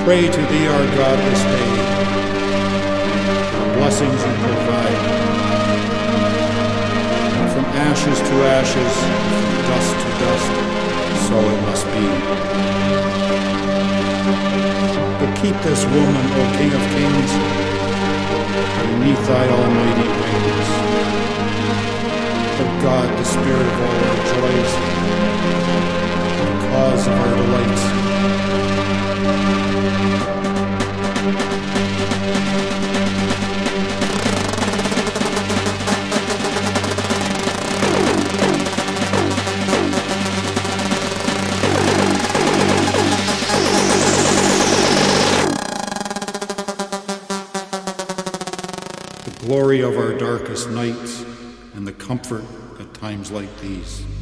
pray to thee, our God, this day. Blessings you provide. From ashes to ashes, from dust to dust, so it must be. But keep this woman, O King of Kings, beneath thy almighty wings. O God, the spirit of all our joys, the cause of our delights. The glory of our darkest nights and the comfort at times like these.